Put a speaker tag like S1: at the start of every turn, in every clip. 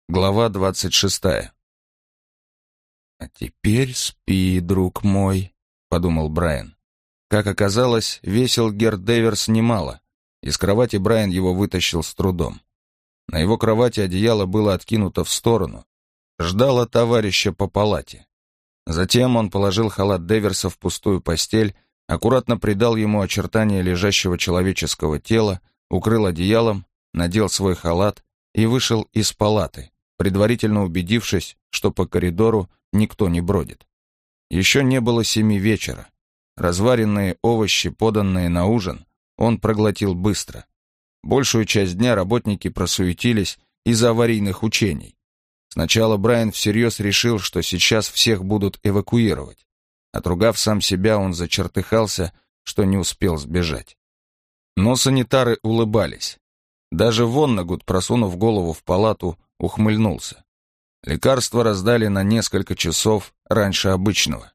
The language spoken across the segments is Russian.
S1: Глава 26. «А теперь спи, друг мой», — подумал Брайан. Как оказалось, весил Герд Дейверс немало. Из кровати Брайан его вытащил с трудом. На его кровати одеяло было откинуто в сторону. Ждало товарища по палате. Затем он положил халат Дейверса в пустую постель, аккуратно придал ему очертания лежащего человеческого тела, укрыл одеялом, надел свой халат и вышел из палаты, предварительно убедившись, что по коридору никто не бродит. Еще не было 7 вечера. Разваренные овощи, поданные на ужин, он проглотил быстро. Большую часть дня работники просуетились из-за аварийных учений. Сначала Брайан всерьез решил, что сейчас всех будут эвакуировать. Отругав сам себя, он зачертыхался, что не успел сбежать. Но санитары улыбались. Даже Воннегуд, просунув голову в палату, ухмыльнулся. Лекарства раздали на несколько часов раньше обычного.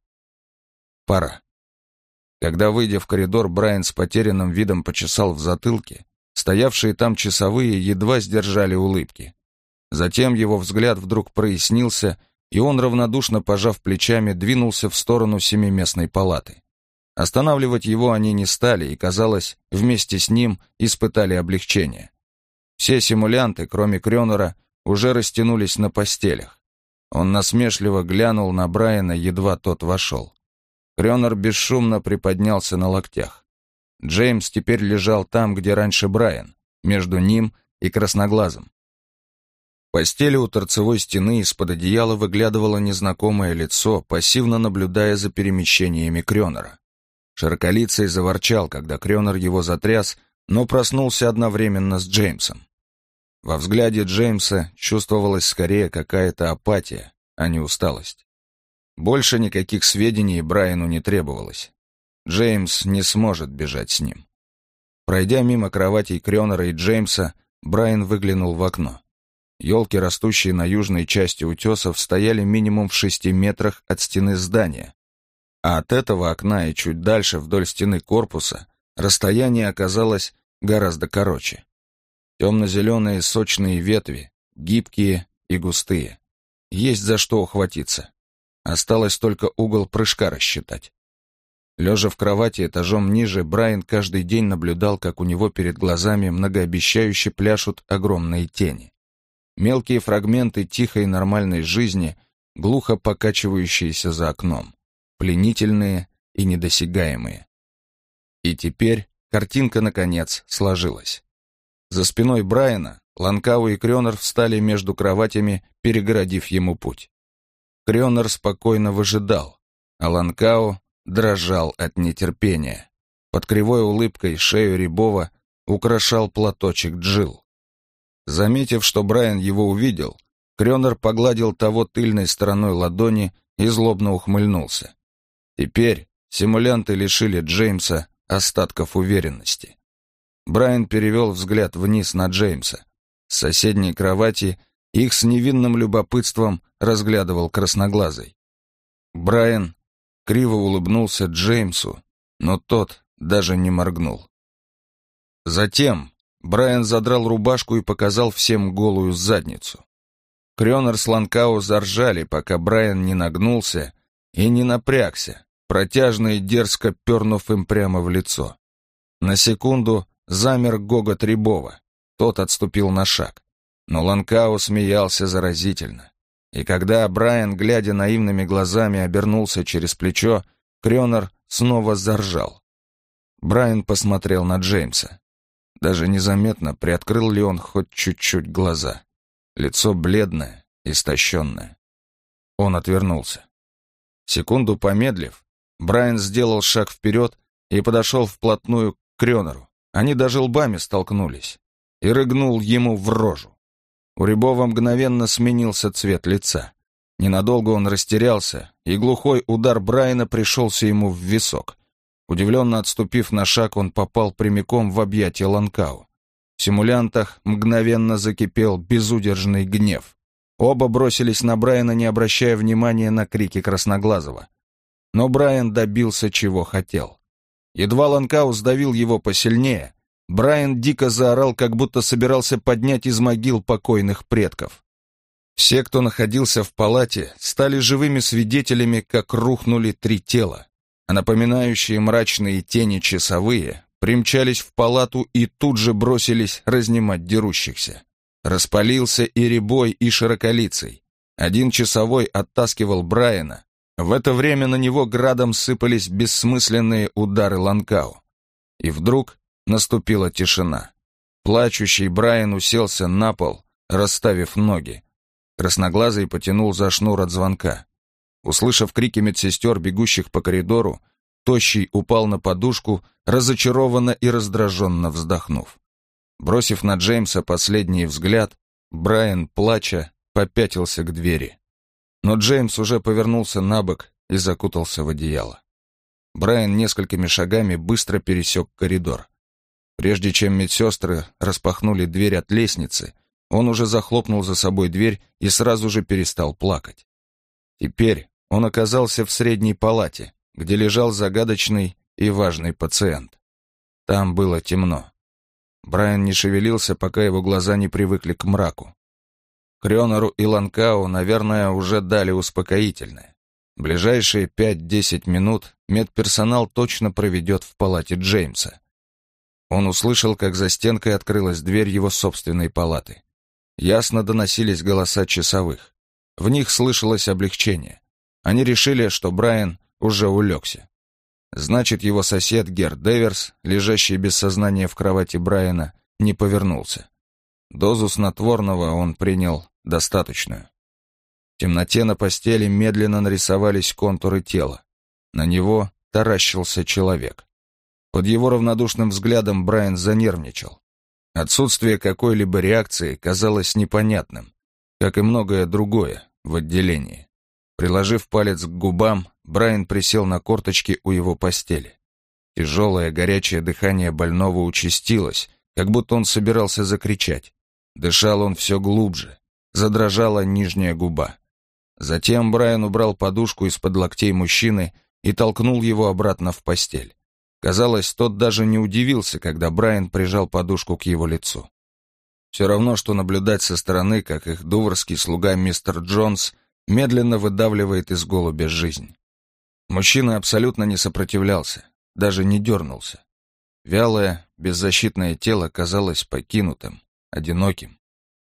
S1: Пора. Когда, выйдя в коридор, Брайан с потерянным видом почесал в затылке, стоявшие там часовые едва сдержали улыбки. Затем его взгляд вдруг прояснился, и он, равнодушно пожав плечами, двинулся в сторону семиместной палаты. Останавливать его они не стали, и, казалось, вместе с ним испытали облегчение. Все симулянты, кроме Крёнера, уже растянулись на постелях. Он насмешливо глянул на Брайана, едва тот вошел. Крёнер бесшумно приподнялся на локтях. Джеймс теперь лежал там, где раньше Брайан, между ним и красноглазым. В постели у торцевой стены из-под одеяла выглядывало незнакомое лицо, пассивно наблюдая за перемещениями Крёнера. Широколицый заворчал, когда Крёнер его затряс, но проснулся одновременно с Джеймсом. Во взгляде Джеймса чувствовалась скорее какая-то апатия, а не усталость. Больше никаких сведений Брайану не требовалось. Джеймс не сможет бежать с ним. Пройдя мимо кроватей Крёнера и Джеймса, Брайан выглянул в окно. Елки, растущие на южной части утесов, стояли минимум в 6 метрах от стены здания, а от этого окна и чуть дальше вдоль стены корпуса расстояние оказалось гораздо короче. Темно-зеленые сочные ветви, гибкие и густые. Есть за что ухватиться. Осталось только угол прыжка рассчитать. Лежа в кровати этажом ниже, Брайан каждый день наблюдал, как у него перед глазами многообещающе пляшут огромные тени. Мелкие фрагменты тихой нормальной жизни, глухо покачивающиеся за окном, пленительные и недосягаемые. И теперь картинка, наконец, сложилась. За спиной Брайана Ланкау и Крёнер встали между кроватями, перегородив ему путь. Крёнер спокойно выжидал, а Ланкау дрожал от нетерпения. Под кривой улыбкой шею Рябова украшал платочек Джилл. Заметив, что Брайан его увидел, Крёнер погладил того тыльной стороной ладони и злобно ухмыльнулся. Теперь симулянты лишили Джеймса остатков уверенности. Брайан перевел взгляд вниз на Джеймса. С соседней кровати их с невинным любопытством разглядывал красноглазый. Брайан криво улыбнулся Джеймсу, но тот даже не моргнул. Затем Брайан задрал рубашку и показал всем голую задницу. Крёнер с Ланкау заржали, пока Брайан не нагнулся и не напрягся, протяжно и дерзко пернув им прямо в лицо. На секунду замер гогот Рябова, тот отступил на шаг. Но Ланкау смеялся заразительно. И когда Брайан, глядя наивными глазами, обернулся через плечо, Крёнер снова заржал. Брайан посмотрел на Джеймса. Даже незаметно приоткрыл ли он хоть чуть-чуть глаза. Лицо бледное, истощенное. Он отвернулся. Секунду помедлив, Брайан сделал шаг вперед и подошел вплотную к Крёнеру. Они даже лбами столкнулись. И рыгнул ему в рожу. У Рябова мгновенно сменился цвет лица. Ненадолго он растерялся, и глухой удар Брайана пришелся ему в висок. Удивленно отступив на шаг, он попал прямиком в объятия Ланкау. В симулянтах мгновенно закипел безудержный гнев. Оба бросились на Брайана, не обращая внимания на крики Красноглазого. Но Брайан добился, чего хотел. Едва Ланкау сдавил его посильнее, Брайан дико заорал, как будто собирался поднять из могил покойных предков. Все, кто находился в палате, стали живыми свидетелями, как рухнули 3 тела, а напоминающие мрачные тени часовые примчались в палату и тут же бросились разнимать дерущихся. Распалился и Рябой, и Широколицый. Один часовой оттаскивал Брайана. В это время на него градом сыпались бессмысленные удары Ланкау. И вдруг наступила тишина. Плачущий Брайан уселся на пол, расставив ноги. Красноглазый потянул за шнур от звонка. Услышав крики медсестер, бегущих по коридору, Тощий упал на подушку, разочарованно и раздраженно вздохнув. Бросив на Джеймса последний взгляд, Брайан, плача, попятился к двери. Но Джеймс уже повернулся на бок и закутался в одеяло. Брайан несколькими шагами быстро пересек коридор. Прежде чем медсестры распахнули дверь от лестницы, он уже захлопнул за собой дверь и сразу же перестал плакать. Теперь он оказался в средней палате, где лежал загадочный и важный пациент. Там было темно. Брайан не шевелился, пока его глаза не привыкли к мраку. Крёнеру и Ланкау, наверное, уже дали успокоительное. Ближайшие 5-10 минут медперсонал точно проведет в палате Джеймса. Он услышал, как за стенкой открылась дверь его собственной палаты. Ясно доносились голоса часовых. В них слышалось облегчение. Они решили, что Брайан уже улегся. Значит, его сосед Гер Деверс, лежащий без сознания в кровати Брайана, не повернулся. Дозу снотворного он принял достаточную. В темноте на постели медленно нарисовались контуры тела. На него таращился человек. Под его равнодушным взглядом Брайан занервничал. Отсутствие какой-либо реакции казалось непонятным, как и многое другое в отделении. Приложив палец к губам, Брайан присел на корточки у его постели. Тяжелое горячее дыхание больного участилось, как будто он собирался закричать. Дышал он все глубже, задрожала нижняя губа. Затем Брайан убрал подушку из-под локтей мужчины и толкнул его обратно в постель. Казалось, тот даже не удивился, когда Брайан прижал подушку к его лицу. Все равно, что наблюдать со стороны, как их дуврский слуга мистер Джонс медленно выдавливает из голубя жизнь. Мужчина абсолютно не сопротивлялся, даже не дернулся. Вялое, беззащитное тело казалось покинутым, одиноким.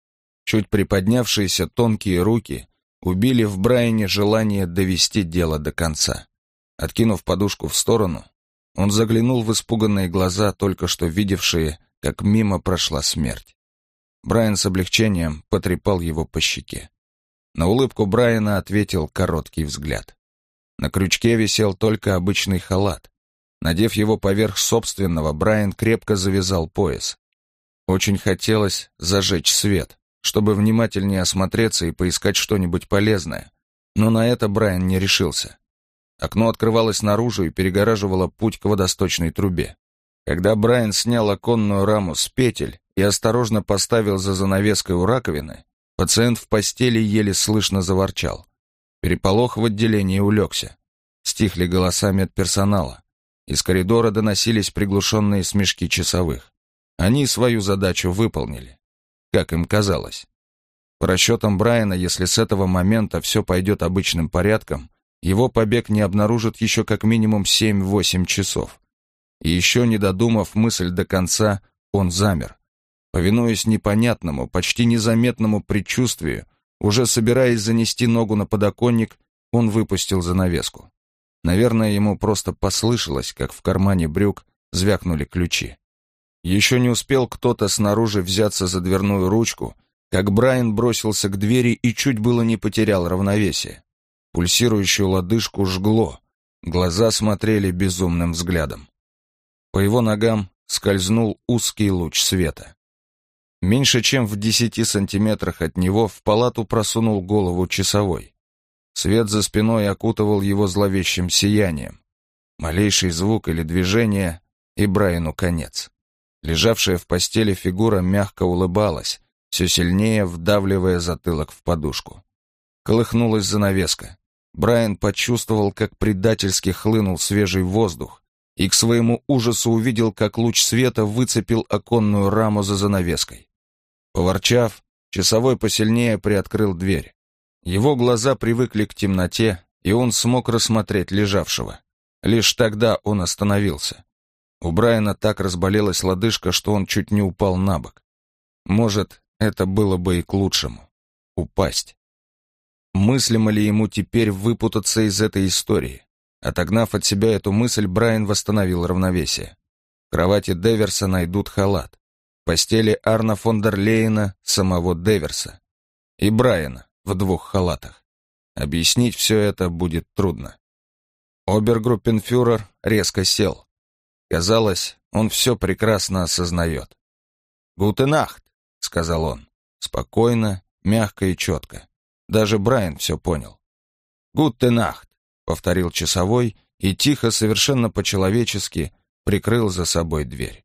S1: Чуть приподнявшиеся тонкие руки убили в Брайане желание довести дело до конца. Откинув подушку в сторону, он заглянул в испуганные глаза, только что видевшие, как мимо прошла смерть. Брайан с облегчением потрепал его по щеке. На улыбку Брайана ответил короткий взгляд. На крючке висел только обычный халат. Надев его поверх собственного, Брайан крепко завязал пояс. Очень хотелось зажечь свет, чтобы внимательнее осмотреться и поискать что-нибудь полезное, но на это Брайан не решился. Окно открывалось наружу и перегораживало путь к водосточной трубе. Когда Брайан снял оконную раму с петель и осторожно поставил за занавеской у раковины, пациент в постели еле слышно заворчал. Переполох в отделении улегся. Стихли голоса медперсонала. Из коридора доносились приглушенные смешки часовых. Они свою задачу выполнили, как им казалось. По расчетам Брайана, если с этого момента все пойдет обычным порядком, его побег не обнаружат еще как минимум 7-8 часов. И еще не додумав мысль до конца, он замер. Повинуясь непонятному, почти незаметному предчувствию, уже собираясь занести ногу на подоконник, он выпустил занавеску. Наверное, ему просто послышалось, как в кармане брюк звякнули ключи. Еще не успел кто-то снаружи взяться за дверную ручку, как Брайан бросился к двери и чуть было не потерял равновесие. Пульсирующую лодыжку жгло, глаза смотрели безумным взглядом. По его ногам скользнул узкий луч света. Меньше чем в 10 сантиметрах от него в палату просунул голову часовой. Свет за спиной окутывал его зловещим сиянием. Малейший звук или движение, и Брайану конец. Лежавшая в постели фигура мягко улыбалась, все сильнее вдавливая затылок в подушку. Колыхнулась занавеска. Брайан почувствовал, как предательски хлынул свежий воздух, и к своему ужасу увидел, как луч света выцепил оконную раму за занавеской. Поворчав, часовой посильнее приоткрыл дверь. Его глаза привыкли к темноте, и он смог рассмотреть лежавшего. Лишь тогда он остановился. У Брайана так разболелась лодыжка, что он чуть не упал на бок. Может, это было бы и к лучшему. Упасть. Мыслимо ли ему теперь выпутаться из этой истории? Отогнав от себя эту мысль, Брайан восстановил равновесие. В кровати Деверса найдут халат. В постели Арна фон дер Лейена самого Деверса. И Брайана в 2 халатах. Объяснить все это будет трудно. Обергруппенфюрер резко сел. Казалось, он все прекрасно осознает. «Гутен Нахт», — сказал он, спокойно, мягко и четко. Даже Брайан все понял. «Гутен Нахт», — повторил часовой и тихо, совершенно по-человечески, прикрыл за собой дверь.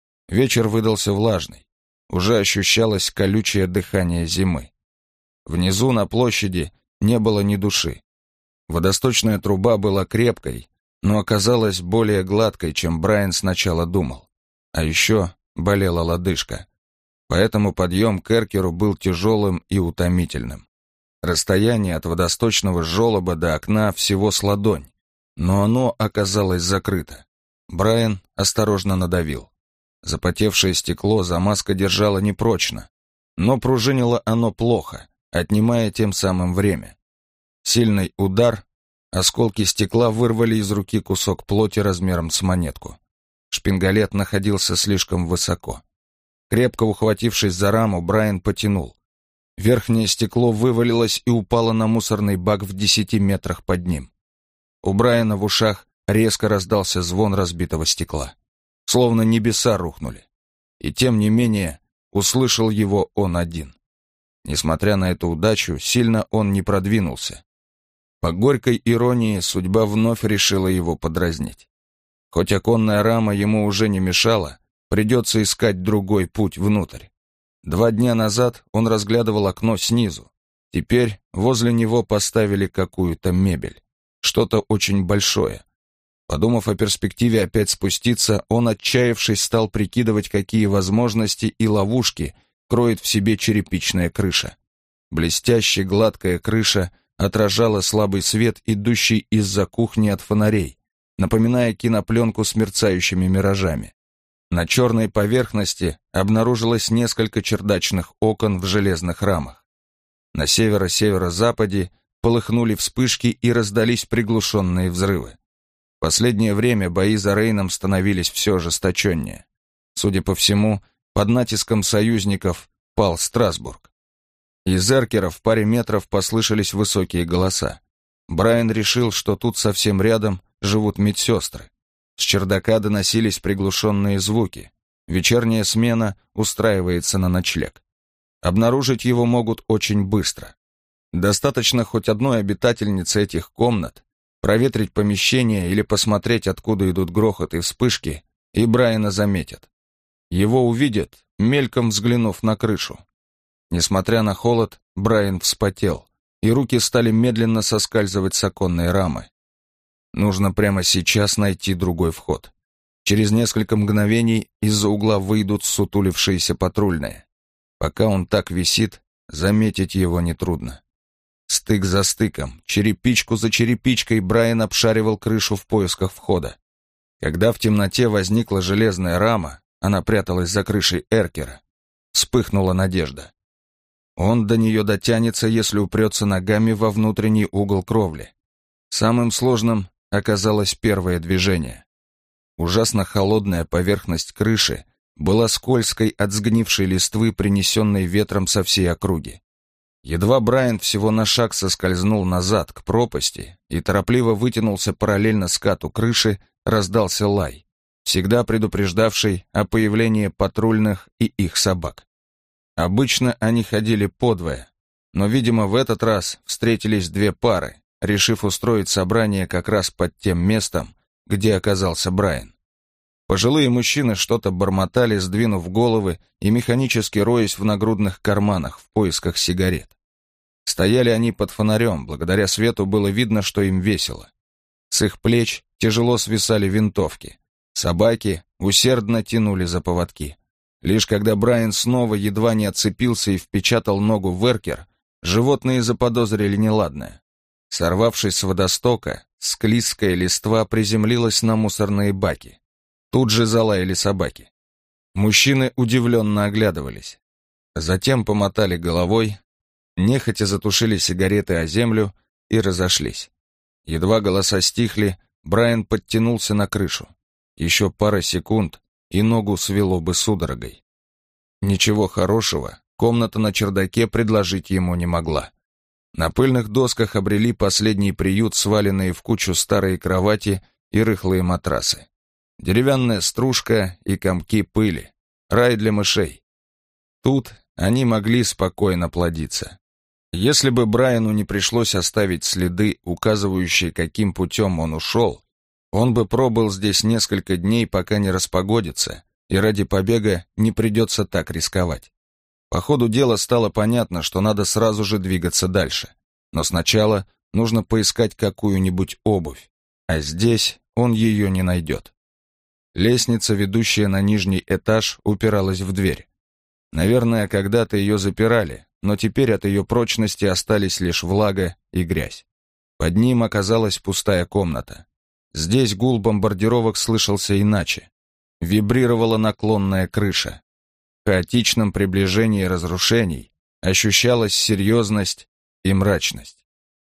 S1: Вечер выдался влажный. Уже ощущалось колючее дыхание зимы. Внизу на площади не было ни души. Водосточная труба была крепкой, но оказалась более гладкой, чем Брайан сначала думал. А еще болела лодыжка. Поэтому подъем к эркеру был тяжелым и утомительным. Расстояние от водосточного желоба до окна всего с ладонь, но оно оказалось закрыто. Брайан осторожно надавил. Запотевшее стекло замазка держала непрочно, но пружинило оно плохо, отнимая тем самым время. Сильный удар, осколки стекла вырвали из руки кусок плоти размером с монетку. Шпингалет находился слишком высоко. Крепко ухватившись за раму, Брайан потянул. Верхнее стекло вывалилось и упало на мусорный бак в 10 метрах под ним. У Брайана в ушах резко раздался звон разбитого стекла. Словно небеса рухнули. И тем не менее, услышал его он один. Несмотря на эту удачу, сильно он не продвинулся. По горькой иронии, судьба вновь решила его подразнить. Хоть оконная рама ему уже не мешала, придется искать другой путь внутрь. 2 дня назад он разглядывал окно снизу. Теперь возле него поставили какую-то мебель. Что-то очень большое. Подумав о перспективе опять спуститься, он, отчаявшись, стал прикидывать, какие возможности и ловушки кроет в себе черепичная крыша. Блестящая гладкая крыша отражала слабый свет, идущий из-за кухни от фонарей, напоминая кинопленку с мерцающими миражами. На черной поверхности обнаружилось несколько чердачных окон в железных рамах. На северо-северо-западе полыхнули вспышки и раздались приглушенные взрывы. В последнее время бои за Рейном становились все ожесточеннее. Судя по всему, под натиском союзников пал Страсбург. Из эркера в паре метров послышались высокие голоса. Брайан решил, что тут совсем рядом живут медсестры. С чердака доносились приглушенные звуки. Вечерняя смена устраивается на ночлег. Обнаружить его могут очень быстро. Достаточно хоть одной обитательницы этих комнат проветрить помещение или посмотреть, откуда идут грохот и вспышки, и Брайана заметят. Его увидят, мельком взглянув на крышу. Несмотря на холод, Брайан вспотел, и руки стали медленно соскальзывать с оконной рамы. Нужно прямо сейчас найти другой вход. Через несколько мгновений из-за угла выйдут сутулившиеся патрульные. Пока он так висит, заметить его нетрудно. Стык за стыком, черепичку за черепичкой Брайан обшаривал крышу в поисках входа. Когда в темноте возникла железная рама, она пряталась за крышей эркера, вспыхнула надежда. Он до нее дотянется, если упрется ногами во внутренний угол кровли. Самым сложным оказалось первое движение. Ужасно холодная поверхность крыши была скользкой от сгнившей листвы, принесенной ветром со всей округи. Едва Брайан всего на шаг соскользнул назад к пропасти и торопливо вытянулся параллельно скату крыши, раздался лай, всегда предупреждавший о появлении патрульных и их собак. Обычно они ходили подвое, но, видимо, в этот раз встретились 2 пары, решив устроить собрание как раз под тем местом, где оказался Брайан. Пожилые мужчины что-то бормотали, сдвинув головы и механически роясь в нагрудных карманах в поисках сигарет. Стояли они под фонарем, благодаря свету было видно, что им весело. С их плеч тяжело свисали винтовки. Собаки усердно тянули за поводки. Лишь когда Брайан снова едва не отцепился и впечатал ногу в эркер, животные заподозрили неладное. Сорвавшись с водостока, склизкая листва приземлилась на мусорные баки. Тут же залаяли собаки. Мужчины удивленно оглядывались. Затем помотали головой, нехотя затушили сигареты о землю и разошлись. Едва голоса стихли, Брайан подтянулся на крышу. Еще пара секунд, и ногу свело бы судорогой. Ничего хорошего комната на чердаке предложить ему не могла. На пыльных досках обрели последний приют сваленные в кучу старые кровати и рыхлые матрасы. Деревянная стружка и комки пыли. Рай для мышей. Тут они могли спокойно плодиться. Если бы Брайану не пришлось оставить следы, указывающие, каким путем он ушел, он бы пробыл здесь несколько дней, пока не распогодится, и ради побега не придется так рисковать. По ходу дела стало понятно, что надо сразу же двигаться дальше. Но сначала нужно поискать какую-нибудь обувь, а здесь он ее не найдет. Лестница, ведущая на нижний этаж, упиралась в дверь. Наверное, когда-то ее запирали, но теперь от ее прочности остались лишь влага и грязь. Под ним оказалась пустая комната. Здесь гул бомбардировок слышался иначе. Вибрировала наклонная крыша. В хаотичном приближении разрушений ощущалась серьезность и мрачность.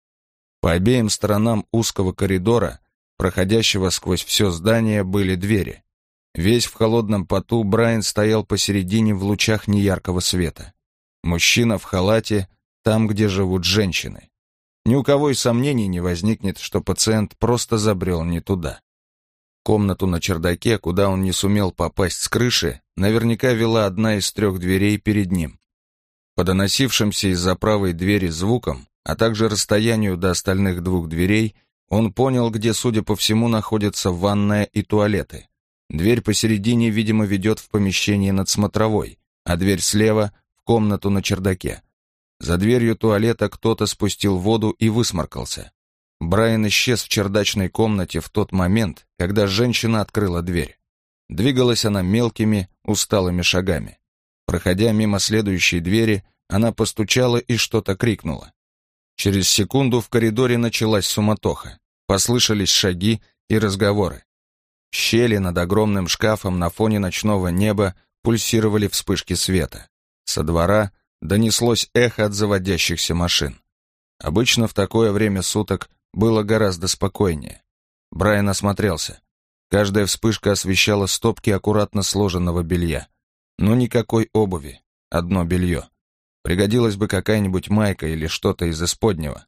S1: По обеим сторонам узкого коридора, проходящего сквозь все здание, были двери. Весь в холодном поту Брайан стоял посередине в лучах неяркого света. Мужчина в халате там, где живут женщины. Ни у кого и сомнений не возникнет, что пациент просто забрел не туда. Комнату на чердаке, куда он не сумел попасть с крыши, наверняка вела одна из 3 дверей перед ним. По доносившимся из-за правой двери звукам, а также расстоянию до остальных 2 дверей, он понял, где, судя по всему, находятся ванная и туалеты. Дверь посередине, видимо, ведет в помещение над смотровой, а дверь слева — в комнату на чердаке. За дверью туалета кто-то спустил воду и высморкался. Брайан исчез в чердачной комнате в тот момент, когда женщина открыла дверь. Двигалась она мелкими, усталыми шагами. Проходя мимо следующей двери, она постучала и что-то крикнула. Через секунду в коридоре началась суматоха. Послышались шаги и разговоры. В щели над огромным шкафом на фоне ночного неба пульсировали вспышки света. Со двора донеслось эхо от заводящихся машин. Обычно в такое время суток было гораздо спокойнее. Брайан осмотрелся. Каждая вспышка освещала стопки аккуратно сложенного белья. Но никакой обуви, одно белье. Пригодилась бы какая-нибудь майка или что-то из исподнего.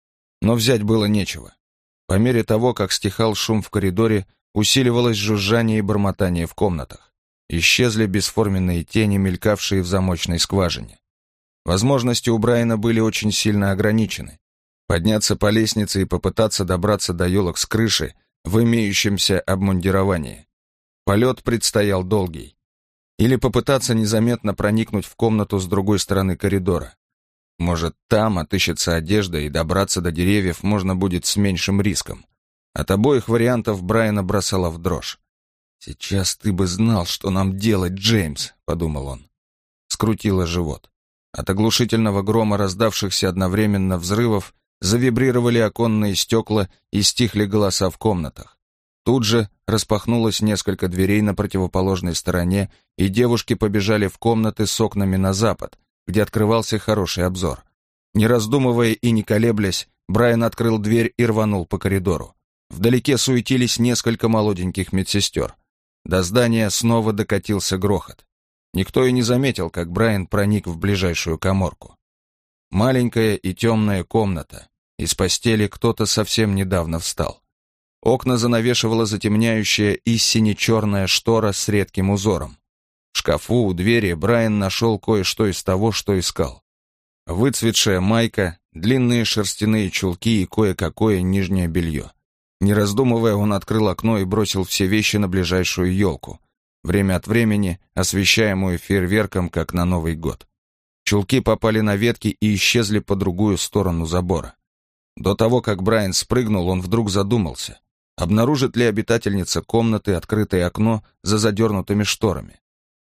S1: Но взять было нечего. По мере того, как стихал шум в коридоре, усиливалось жужжание и бормотание в комнатах. Исчезли бесформенные тени, мелькавшие в замочной скважине. Возможности у Брайана были очень сильно ограничены. Подняться по лестнице и попытаться добраться до елок с крыши в имеющемся обмундировании. Полет предстоял долгий. Или попытаться незаметно проникнуть в комнату с другой стороны коридора. Может, там отыщется одежда, и добраться до деревьев можно будет с меньшим риском. От обоих вариантов Брайана бросала в дрожь. «Сейчас ты бы знал, что нам делать, Джеймс», — подумал он. Скрутило живот. От оглушительного грома, раздавшихся одновременно взрывов, завибрировали оконные стекла и стихли голоса в комнатах. Тут же распахнулось несколько дверей на противоположной стороне, и девушки побежали в комнаты с окнами на запад, где открывался хороший обзор. Не раздумывая и не колеблясь, Брайан открыл дверь и рванул по коридору. Вдалеке суетились несколько молоденьких медсестер. До здания снова докатился грохот. Никто и не заметил, как Брайан проник в ближайшую каморку. Маленькая и темная комната. Из постели кто-то совсем недавно встал. Окна занавешивала затемняющая и сине-черная штора с редким узором. В шкафу у двери Брайан нашел кое-что из того, что искал. Выцветшая майка, длинные шерстяные чулки и кое-какое нижнее белье. Не раздумывая, он открыл окно и бросил все вещи на ближайшую елку, время от времени освещаемую фейерверком, как на Новый год. Чулки попали на ветки и исчезли по другую сторону забора. До того, как Брайан спрыгнул, он вдруг задумался, обнаружит ли обитательница комнаты открытое окно за задернутыми шторами.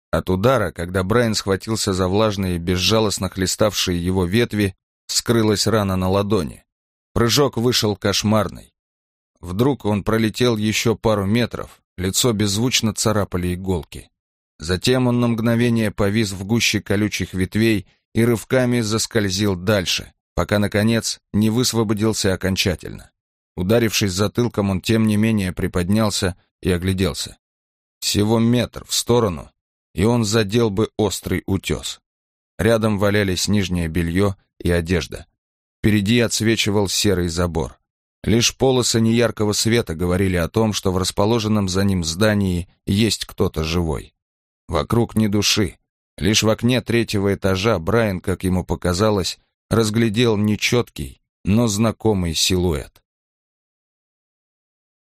S1: От удара, когда Брайан схватился за влажные, безжалостно хлеставшие его ветви, скрылась рана на ладони. Прыжок вышел кошмарный. Вдруг он пролетел еще пару метров, лицо беззвучно царапали иголки. Затем он на мгновение повис в гуще колючих ветвей и рывками заскользил дальше, пока, наконец, не высвободился окончательно. Ударившись затылком, он тем не менее приподнялся и огляделся. Всего метр в сторону, и он задел бы острый утес. Рядом валялись нижнее белье и одежда. Впереди отсвечивал серый забор. Лишь полосы неяркого света говорили о том, что в расположенном за ним здании есть кто-то живой. Вокруг ни души. Лишь в окне третьего этажа Брайан, как ему показалось, разглядел нечеткий, но знакомый силуэт.